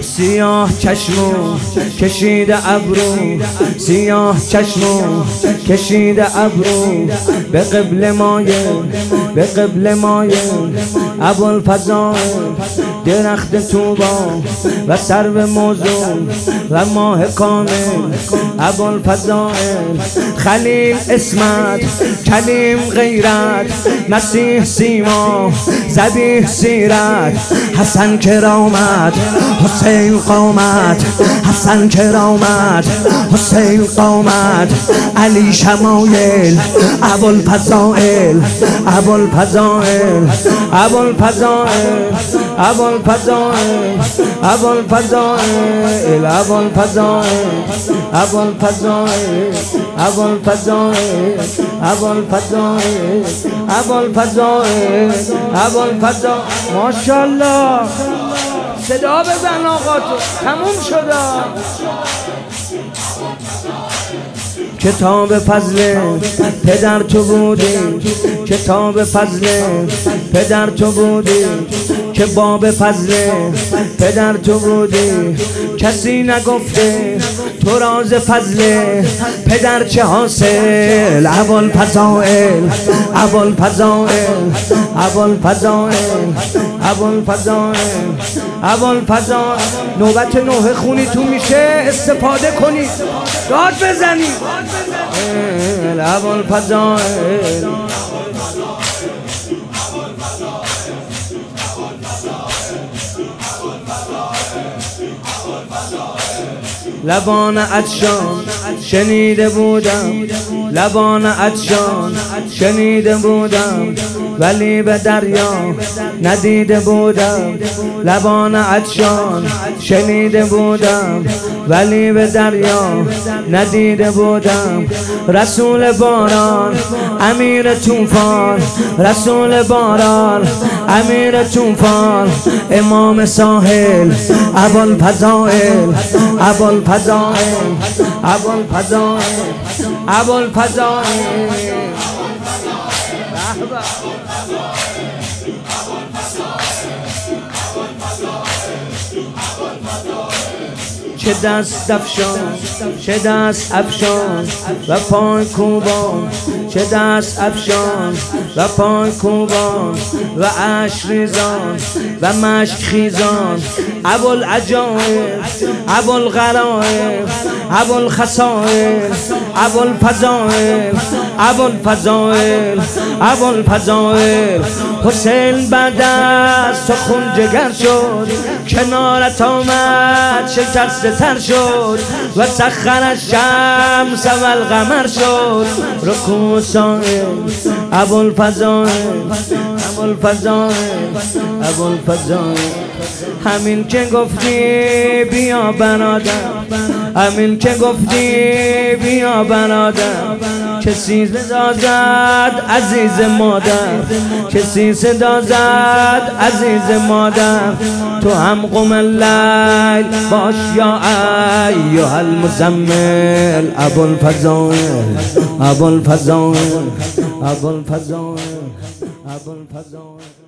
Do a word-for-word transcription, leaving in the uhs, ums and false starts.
سیاه چشمو کشیده ابرو، سیاه چشمو کشیده ابرو، به قبل مایه به قبل مایه ابوالفضائل، درخت توبا و سرو موضوع و ماه کامل ابوالفضائل، خلیل اسمت کلیم غیرت، مسیح سیما ذبیح سیرت، حسن کرامت حسین قامت، حسن کرامت حسین قامت، علی شمایل ابوالفضائل ابوالفضائل ابوالفضائل ابوالفضائل ابوالفضائل ابوالفضائل ابوالفضائل ابوالفضائل ابوالفضائل ابوالفضائل ابوالفضائل. ماشاءالله صدا بزن آقا تو، تموم شد. کتاب فضل پدر تو بودی، کتاب فضل پدر تو بودی، که باب فضل پدر تو بودی، کسی نگفته تو راز فضل پدر چه حاصل. ابوالفضائل ابوالفضائل ابوالفضائل ابوالفضائل ابوالفضائل. نوبت نوحه خونی تو میشه استفاده کنید، داد بزنید. ابوالفضائل لبان عطشان شنیده بودم، لبان عطشان شنیده بودم، ولی به دریا ندیده بودم. لبان عطشان شنیده بودم، ولی به دریا ندیده بودم. رسول باران امیر طوفان، رسول باران امیر طوفان، امام ساحل ابوالفضائل ابوالفضائل ابوالفضائل ابوالفضائل. چه دست افشان چه دست افشان و پای کوبان، چه دست افشان و پای کوبان و اشک ریزان و مشک خیزان. ابوالعجایب ابوالغرایب ابوالخصائل ابوالفضائل ابوالفضائل ابوالفضائل. حسین بعد از تو خون جگر شد، کنارت آمد شکسته تر شد، و سخر الشمس و القمر شد. رکوع سائل ابوالفضائل ابوالفضائل ابوالفضائل. همین که گفتی بیا برادر، همین که گفتی بیا برادر، کسی صدا زد عزیز مادر، کسی صدا زد عزیز مادر. تو هم قم اللیل باش یا ایها المزمل. ابوالفضائل ابوالفضائل ابوالفضائل ابوالفضائل.